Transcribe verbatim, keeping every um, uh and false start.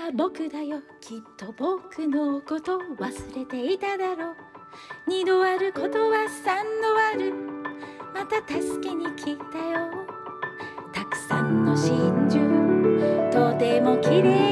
は僕だよ、きっと僕のこと忘れていただろう。二度あることは三度ある、また助けに来たよ。たくさんの真珠、とても綺麗